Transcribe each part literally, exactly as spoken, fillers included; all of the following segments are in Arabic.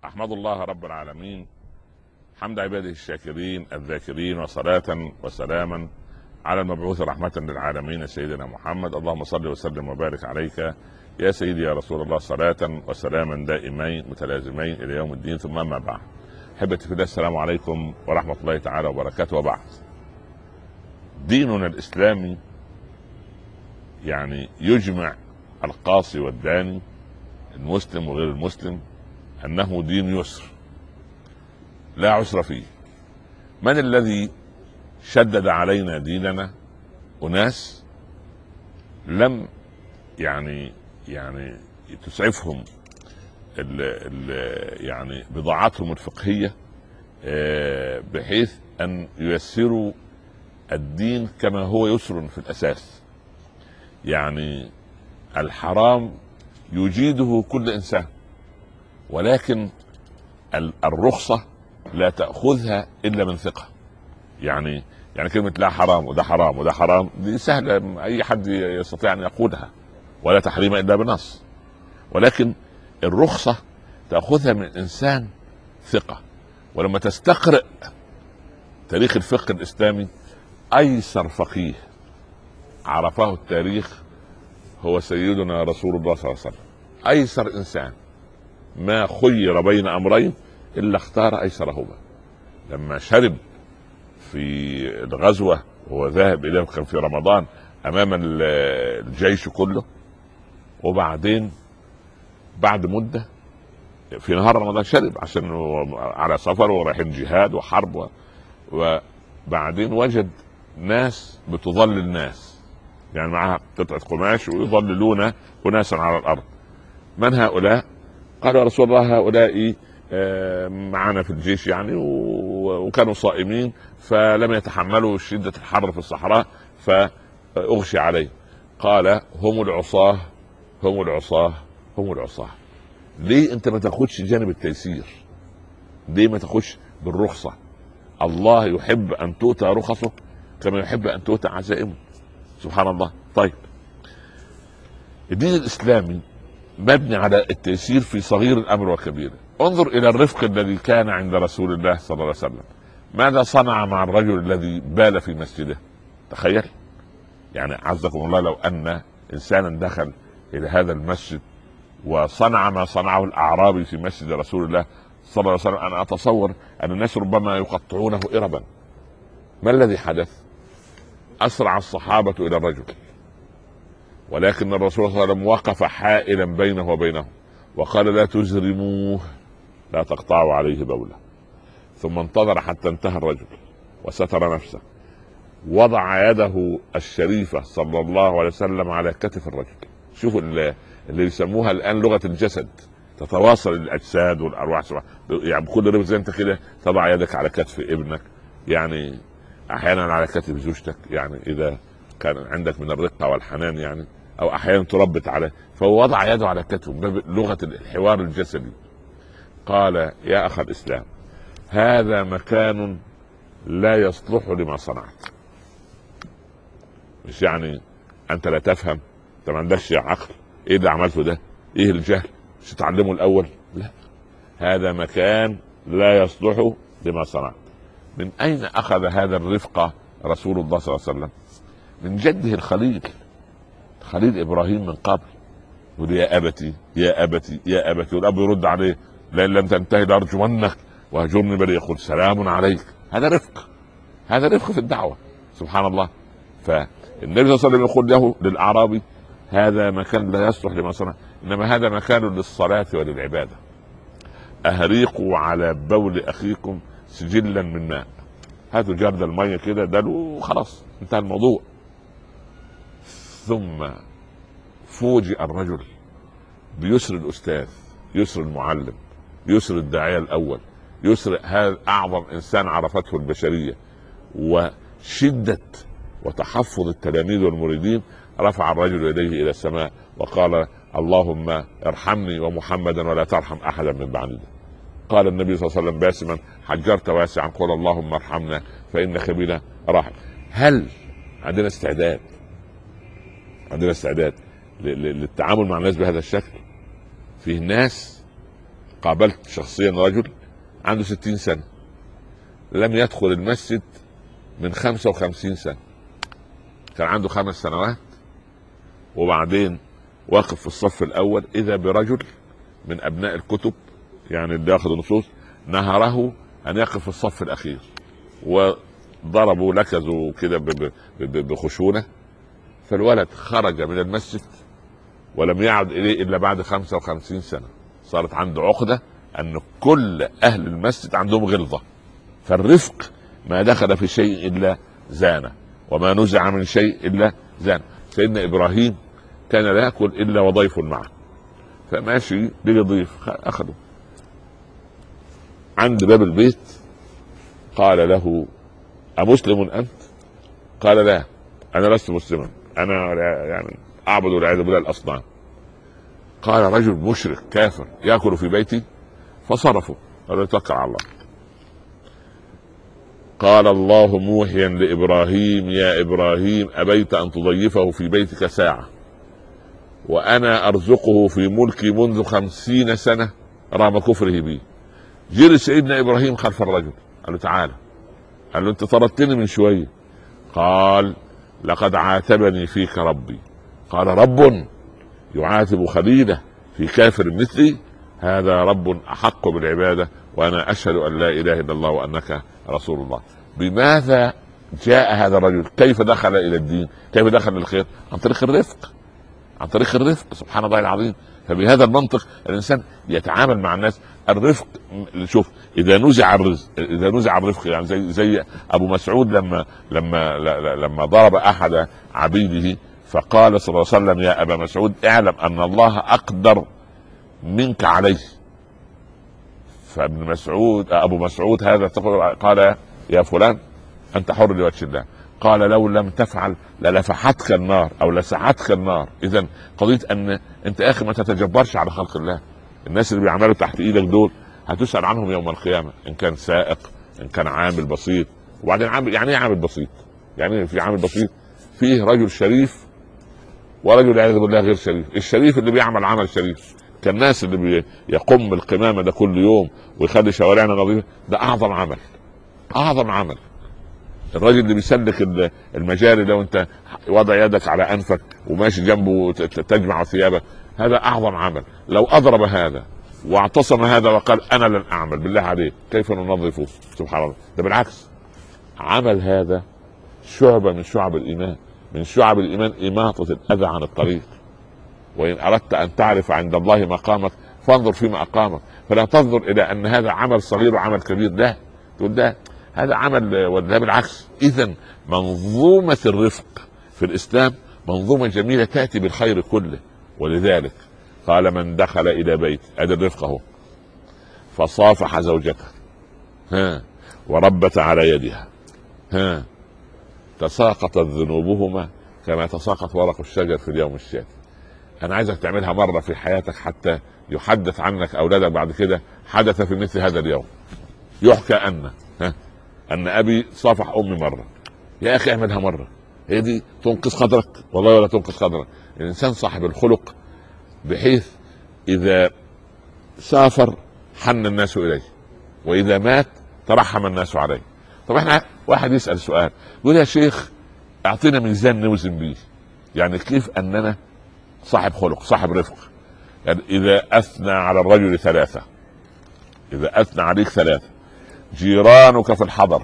أحمد الله رب العالمين حمد عباده الشاكرين الذاكرين، وصلاة وسلاما على المبعوث رحمة للعالمين سيدنا محمد. اللهم صل وسلم وبارك عليك يا سيدي يا رسول الله، صلاة وسلاما دائمين متلازمين إلى يوم الدين. ثم أما بعد، أحبتي في الله، السلام عليكم ورحمة الله تعالى وبركاته. وبعد، ديننا الإسلامي يعني يجمع القاصي والداني، المسلم وغير المسلم، أنه دين يسر لا عسر فيه. من الذي شدد علينا ديننا؟ أناس لم يعني يعني تسعفهم ال ال يعني بضاعتهم الفقهية، بحيث أن ييسروا الدين كما هو يسر في الأساس. يعني الحرام يجيده كل إنسان، ولكن الرخصة لا تأخذها إلا من ثقة. يعني يعني كلمة لا حرام وده حرام وده حرام دي سهلة، أي حد يستطيع أن يقولها، ولا تحريم إلا بنص. ولكن الرخصة تأخذها من إنسان ثقة. ولما تستقرأ تاريخ الفقه الإسلامي، أيسر فقيه عرفه التاريخ هو سيدنا رسول الله صلى الله عليه وسلم. أيسر إنسان، ما خير بين أمرين إلا اختار أيسرهما. لما شرب في الغزوة وهو ذاهب إليه، كان في رمضان أمام الجيش كله، وبعدين بعد مدة في نهار رمضان شرب عشان على سفر ورايحين جهاد وحرب و... وبعدين وجد ناس بتظلل الناس، يعني معها قطعة قماش ويظللون أناسا على الأرض. من هؤلاء؟ قال يا رسول الله هؤلاء معنا في الجيش يعني، وكانوا صائمين فلم يتحملوا شدة الحر في الصحراء فأغشي عليه. قال هم العصاة هم العصاة هم العصاة. ليه انت ما تاخدش جانب التيسير؟ ليه ما تاخدش بالرخصة؟ الله يحب ان تؤتى رخصه كما يحب ان تؤتى عزائمه، سبحان الله. طيب، الدين الاسلامي مبني على التيسير في صغير الامر وكبيره. انظر الى الرفق الذي كان عند رسول الله صلى الله عليه وسلم. ماذا صنع مع الرجل الذي بال في مسجده؟ تخيل، يعني عزكم الله، لو ان انسانا دخل الى هذا المسجد وصنع ما صنعه الاعرابي في مسجد رسول الله صلى الله عليه وسلم، انا اتصور ان الناس ربما يقطعونه اربا. ما الذي حدث؟ اسرع الصحابه الى الرجل، ولكن الرسول صلى الله عليه وسلم وقف حائلا بينه وبينه وقال لا تزرموه، لا تقطعوا عليه بوله. ثم انتظر حتى انتهى الرجل وستر نفسه، وضع يده الشريفة صلى الله عليه وسلم على كتف الرجل. شوفوا اللي, اللي يسموها الآن لغة الجسد، تتواصل الأجساد والأرواح. يعني بكل رفق، زي انت كده تضع يدك على كتف ابنك، يعني أحيانا على كتف زوجتك، يعني إذا كان عندك من الرقة والحنان، يعني او احيانا تربت عليه، فهو وضع يده على كتفه بلغه الحوار الجسدي. قال يا اخ الاسلام، هذا مكان لا يصلح لما صنعت. مش يعني انت لا تفهم، انت ما عندكش عقل، ايه اللي عملته ده؟ ايه الجهل؟ مش تتعلمه الاول؟ لا، هذا مكان لا يصلح لما صنعت. من اين اخذ هذا الرفق رسول الله صلى الله عليه وسلم؟ من جده الخليل، خليل ابراهيم من قبل. يقول يا ابتي يا ابتي يا ابتي، والاب يرد عليه لئن لم تنتهي لارجمنك واهجرني بل يقول سلام عليك. هذا رفق، هذا رفق في الدعوه، سبحان الله. فالنبي صلى الله عليه وسلم يقول له للاعرابي هذا مكان لا يصلح لما صنع، انما هذا مكان للصلاه وللعباده. اهريقوا على بول اخيكم سجلا من ماء، هاتوا جرد الميه كده دلوا وخلاص انتهى الموضوع. ثم فوجئ الرجل بيسر الأستاذ، يسر المعلم، يسر الداعية الأول، يسر هذا أعظم إنسان عرفته البشرية، وشدة وتحفظ التلاميذ والمريدين. رفع الرجل يديه إلى السماء وقال اللهم ارحمني ومحمدا ولا ترحم أحدا من بعدنا. قال النبي صلى الله عليه وسلم باسما حجرت واسعا، قل اللهم ارحمنا فإنك بنا راحم. هل عندنا استعداد عندنا استعداد للتعامل مع الناس بهذا الشكل؟ فيه ناس قابلت شخصيا رجل عنده ستين سنة لم يدخل المسجد من خمسة وخمسين سنة، كان عنده خمس سنوات وبعدين واقف في الصف الأول، إذا برجل من أبناء الكتب يعني اللي ياخذ النصوص نهره أن يقف في الصف الأخير، وضربوا لكزوا كده بخشونة، فالولد خرج من المسجد ولم يعد إليه إلا بعد خمسة وخمسين سنة. صارت عنده عقدة أن كل أهل المسجد عندهم غلظة، فالرفق ما دخل في شيء إلا زانه، وما نزع من شيء إلا زانه. سيدنا إبراهيم كان لا يأكل إلا وضيف معه، فماشي بيجي ضيف أخذه عند باب البيت، قال له: أمسلم أنت؟ قال: لا، أنا لست مسلما، أنا يعني أعبد والعياذ بالله الأصنام. قال: رجل مشرك كافر يأكل في بيتي؟ فصرفوا، قال: توكل على الله. قال الله موحيا لإبراهيم: يا إبراهيم أبيت أن تضيفه في بيتك ساعة وأنا أرزقه في ملكي منذ خمسين سنة رغم كفره بي. جري سيدنا إبراهيم خلف الرجل، قال له: تعالى. قال له: أنت طردتني من شوية. قال: لقد عاتبني فيك ربي. قال: رب يعاتب خليله في كافر مثلي؟ هذا رب أحق بالعبادة، وأنا أشهد أن لا إله إلا الله وأنك رسول الله. بماذا جاء هذا الرجل؟ كيف دخل إلى الدين؟ كيف دخل الخير؟ عن طريق الرفق، عن طريق الرفق. سبحان الله العظيم. فبهذا المنطق الإنسان يتعامل مع الناس. الرفق، شوف، إذا نزع الرزق، إذا نزع الرفق يعني زي زي أبو مسعود لما لما لما ضرب أحد عبيده فقال صلى الله عليه وسلم: يا أبا مسعود اعلم أن الله أقدر منك عليه. فابن مسعود أبو مسعود هذا قال: يا فلان أنت حر لوجه الله. قال: لو لم تفعل للفحتك النار أو لسعتك النار. إذن قضية أن أنت يا أخي ما تتجبرش على خلق الله. الناس اللي بيعملوا تحت إيدك دول هتسأل عنهم يوم القيامة، إن كان سائق، إن كان عامل بسيط. وبعدين عامل يعني ايه عامل بسيط؟ يعني في عامل بسيط فيه رجل شريف ورجل والعياذ بالله غير شريف. الشريف اللي بيعمل عمل شريف كالناس اللي بيقوم القمامة ده كل يوم ويخلي شوارعنا نظيفة، ده أعظم عمل، أعظم عمل. الراجل اللي بيسلك المجاري لو انت وضع يدك على انفك وماشي جنبه تجمع ثيابك، هذا اعظم عمل. لو اضرب هذا واعتصم هذا وقال انا لن اعمل، بالله عليك كيف ننظفه؟ سبحان الله. ده بالعكس، عمل هذا شعبة من شعب الايمان، من شعب الايمان اماطة الاذى عن الطريق. وان اردت ان تعرف عند الله مقامك فانظر فيما اقامك، فلا تنظر الى ان هذا عمل صغير وعمل كبير، لا تقول ده هذا عمل وده بالعكس. اذا منظومة الرفق في الاسلام منظومة جميلة تأتي بالخير كله. ولذلك قال: من دخل الى بيت، ادي الرفق اهو، فصافح زوجته ها وربت على يدها ها تساقطت ذنوبهما كما تساقط ورق الشجر في اليوم الشاتي. انا عايزك تعملها مرة في حياتك حتى يحدث عنك اولادك بعد كده حدث في مثل هذا اليوم. يحكى ان ها ان ابي صافح امي مره. يا اخي اعملها مره، هي دي تنقذ قدرك والله ولا تنقذ قدرك. الانسان صاحب الخلق بحيث اذا سافر حن الناس اليه، واذا مات ترحم الناس عليه. طب احنا واحد يسال سؤال يقول: يا شيخ اعطينا ميزان نوزن بيه، يعني كيف اننا صاحب خلق صاحب رفق؟ يعني اذا اثنى على الرجل ثلاثه، اذا اثنى عليك ثلاثه: جيرانك في الحضر،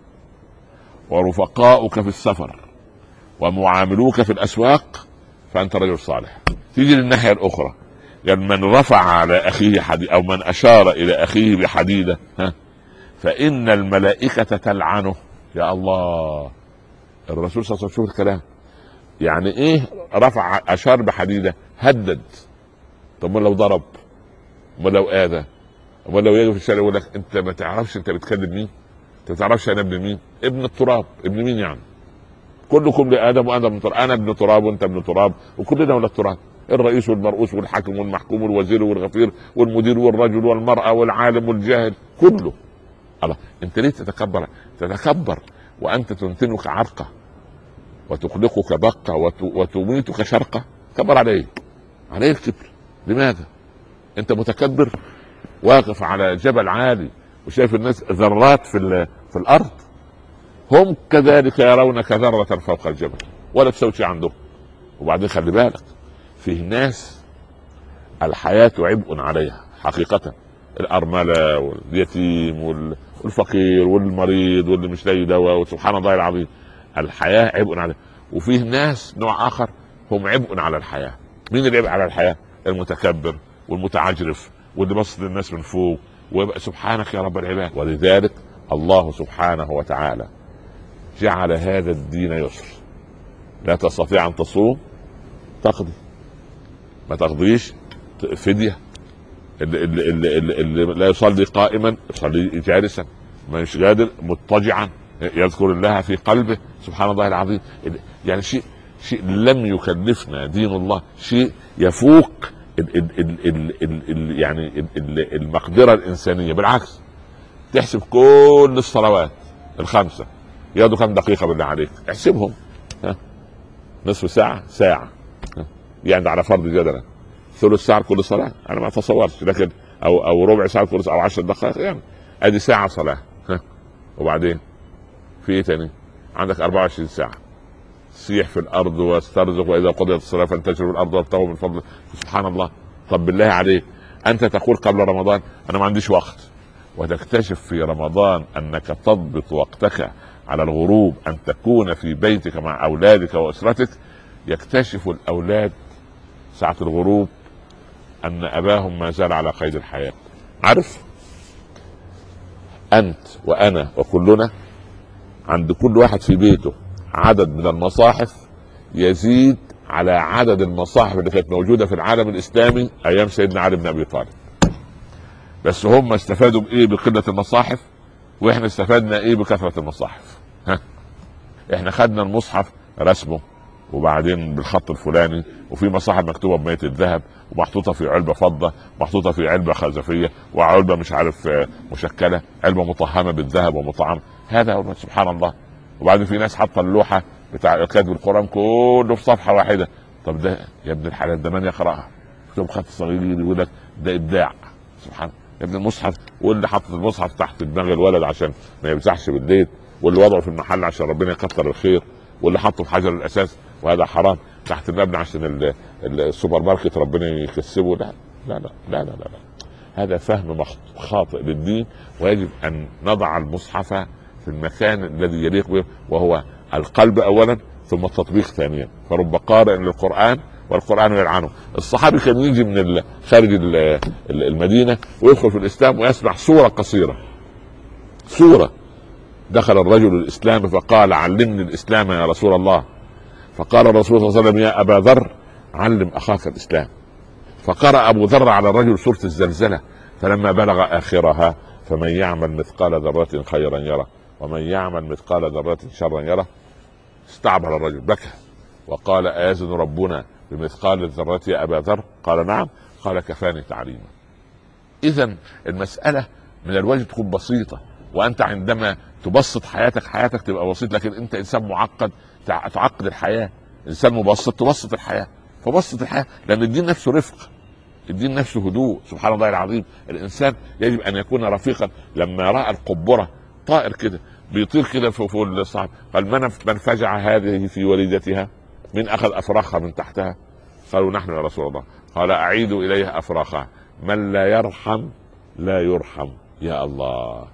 ورفقاؤك في السفر، ومعاملوك في الاسواق، فانت رجل صالح. تيجي للناحيه الاخرى، يعني من رفع على اخيه حديد او من اشار الى اخيه بحديده ها فان الملائكه تلعنه. يا الله، الرسول صلى الله عليه وسلم، شوف الكلام. يعني ايه رفع اشار بحديده؟ هدد. طب لو ضرب، ولو اذى، ولو يجي في الشارع يقول لك انت ما تعرفش انت بتكلم مين؟ انت ما تعرفش انا ابن مين؟ ابن التراب. ابن مين يعني؟ كلكم لادم وادم من تراب. انا ابن تراب وانت ابن تراب وكلنا ولد تراب. الرئيس والمرؤوس والحاكم والمحكوم والوزير والغفير والمدير والرجل والمرأة والعالم والجاهل كله. الله، انت ليه تتكبر؟ تتكبر وانت تنتنك عرقة وتقلقك بقة وتميتك شرقة. كبر عليه، عليه الكبر. لماذا؟ انت متكبر واقف على جبل عالي وشايف الناس ذرات في في الارض، هم كذلك يرونك ذرة فوق الجبل ولا تسوي شيء عندهم. وبعدين خلي بالك، فيه ناس الحياة عبء عليها حقيقة، الأرملة واليتيم والفقير والمريض واللي مش لاقي دواء، وسبحان الله العظيم الحياة عبء عليها. وفيه ناس نوع آخر هم عبء على الحياة. مين اللي عبء على الحياة؟ المتكبر والمتعجرف واللي بص للناس من فوق، ويبقى سبحانك يا رب العباد. ولذلك الله سبحانه وتعالى جعل هذا الدين يسر. لا تستطيع أن تصوم تقضي، ما تقضيش فدية. اللي, اللي, اللي, اللي, اللي لا يصلي قائما يصلي جالسا، ما مش قادر مضطجعا يذكر الله في قلبه. سبحان الله العظيم. يعني شيء شيء لم يكلفنا دين الله، شيء يفوق ال ال ال ال ال ال يعني ال ال المقدرة الإنسانية. بالعكس، تحسب كل الصلوات الخمسة ياخدوا كم دقيقة بالله عليك؟ احسبهم. ها؟ نصف ساعة، ساعة، ها؟ يعني على فرض جدلا ثلث ساعة كل صلاة، أنا ما أتصورش، لكن أو أو ربع ساعة كل صلاة أو عشر دقائق، يعني أدي ساعة صلاة. ها؟ وبعدين في إيه تاني؟ عندك أربعة وعشرين ساعة سيح في الأرض واسترزق، وإذا قضيت الصلاة فانتشروا في الأرض وابتغوا من فضل. سبحان الله. طب بالله عليك، أنت تقول قبل رمضان أنا ما عنديش وقت، وتكتشف في رمضان أنك تضبط وقتك على الغروب أن تكون في بيتك مع أولادك وأسرتك. يكتشف الأولاد ساعة الغروب أن أباهم ما زال على قيد الحياة. عارف، أنت وأنا وكلنا عند كل واحد في بيته عدد من المصاحف يزيد على عدد المصاحف اللي كانت موجودة في العالم الإسلامي أيام سيدنا علي بن أبي طالب. بس هم استفادوا بإيه بقلة المصاحف، وإحنا استفدنا إيه بكثرة المصاحف؟ ها؟ إحنا خدنا المصحف رسمه وبعدين بالخط الفلاني، وفي مصاحف مكتوبه بمية الذهب ومحطوطه في علبه فضه، محطوطه في علبه خزفيه، وعلبه مش عارف مشكله، علبه مطهمه بالذهب ومطعم. هذا سبحان الله. وبعدين في ناس حاطه اللوحه بتاع كاتب القران كله في صفحه واحده. طب ده يا ابن الحلال ده من يقراها؟ شوف خط صغير يقول لك ده ابداع. سبحان يا ابن المصحف، واللي حط المصحف تحت دماغ الولد عشان ما يمسحش بالليل، واللي وضعه في المحل عشان ربنا يكثر الخير، واللي حطه في حجر الاساس وهذا حرام تحت المبنى عشان السوبر ماركت ربنا يكسبه. لا لا لا لا لا, لا. هذا فهم خاطئ للدين، ويجب ان نضع المصحف في المكان الذي يليق به، وهو القلب اولا ثم التطبيق ثانيا. فرب قارئ للقران والقران يلعنه. الصحابي كان يجي من خارج المدينه ويدخل في الاسلام ويسمع سوره قصيره، سوره. دخل الرجل الاسلام فقال علمني الاسلام يا رسول الله. فقال الرسول صلى الله عليه وسلم يا ابا ذر علم اخاك الاسلام. فقرأ ابو ذر على الرجل سورة الزلزلة، فلما بلغ اخرها فمن يعمل مثقال ذرة خيرا يره ومن يعمل مثقال ذرة شرا يره، استعبر الرجل بكى وقال أيزن ربنا بمثقال الذرة يا ابا ذر؟ قال نعم. قال كفاني تعليما. اذا المسألة من الواجب تكون بسيطة، وانت عندما تبسط حياتك حياتك تبقى بسيط. لكن انت انسان معقد تعقد الحياة، انسان مبسط تبسط الحياة. فبسط الحياة، لان الدين نفسه رفق، الدين نفسه هدوء. سبحان الله العظيم. الانسان يجب ان يكون رفيقا. لما راى القبرة طائر كده بيطير كده فوق الصعب، قال من من فجع هذه في وليدتها؟ من اخذ افراخها من تحتها؟ قالوا نحن يا رسول الله. قال اعيدوا اليها افراخها، من لا يرحم لا يرحم. يا الله.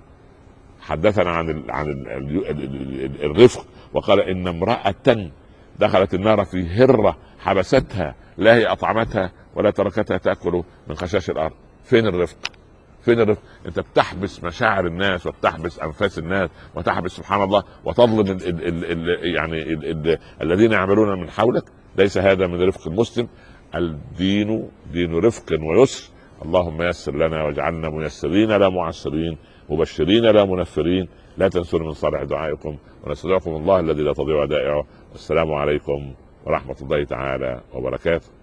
حدثنا عن ال عن ال ال الرفق، وقال ان امرأة دخلت النار في هرة حبستها، لا هي اطعمتها ولا تركتها تأكل من خشاش الارض. فين الرفق؟ فين الرفق؟ انت بتحبس مشاعر الناس وبتحبس انفاس الناس وتحبس سبحان الله وتظلم ال ال ال ال يعني ال ال الذين يعملون من حولك. ليس هذا من رفق المسلم. الدين دين رفق ويسر. اللهم يسر لنا واجعلنا ميسرين لا معسرين، مبشرين لا منفرين. لا تنسوا من صالح دعائكم، ونستودعكم الله الذي لا تضيع ودائعه. والسلام عليكم ورحمة الله تعالى وبركاته.